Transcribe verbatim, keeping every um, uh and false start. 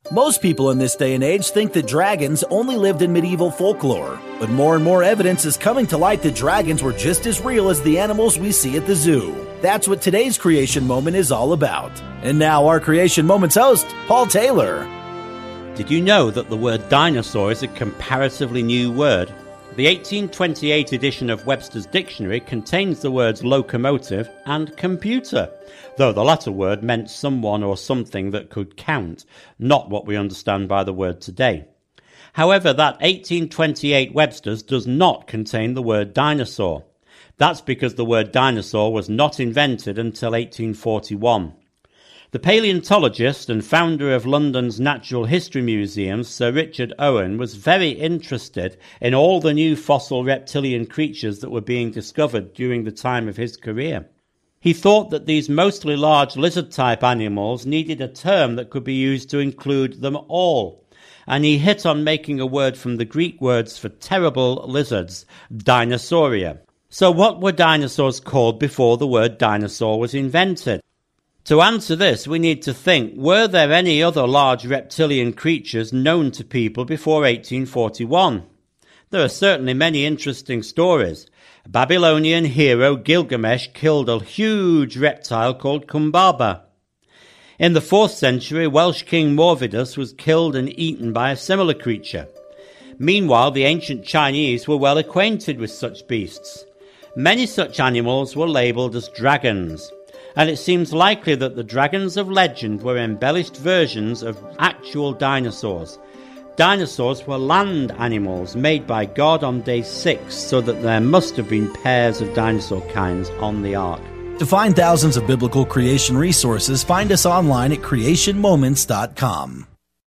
Most people in this day and age think that dragons only lived in medieval folklore, but more and more evidence is coming to light that dragons were just as real as the animals we see at the zoo. That's what today's Creation Moment is all about. And now our Creation Moments host, Paul Taylor. Did you know that the word dinosaur is a comparatively new word? The eighteen twenty-eight edition of Webster's Dictionary contains the words locomotive and computer, though the latter word meant someone or something that could count, not what we understand by the word today. However, that eighteen twenty-eight Webster's does not contain the word dinosaur. That's because the word dinosaur was not invented until eighteen forty-one. The paleontologist and founder of London's Natural History Museum, Sir Richard Owen, was very interested in all the new fossil reptilian creatures that were being discovered during the time of his career. He thought that these mostly large lizard-type animals needed a term that could be used to include them all, and he hit on making a word from the Greek words for terrible lizards, dinosauria. So what were dinosaurs called before the word dinosaur was invented? To answer this, we need to think, were there any other large reptilian creatures known to people before eighteen forty-one? There are certainly many interesting stories. A Babylonian hero, Gilgamesh, killed a huge reptile called Kumbaba. In the fourth century, Welsh king Morvidus was killed and eaten by a similar creature. Meanwhile, the ancient Chinese were well acquainted with such beasts. Many such animals were labelled as dragons, and it seems likely that the dragons of legend were embellished versions of actual dinosaurs. Dinosaurs were land animals made by God on day six, so that there must have been pairs of dinosaur kinds on the ark. To find thousands of biblical creation resources, find us online at creation moments dot com.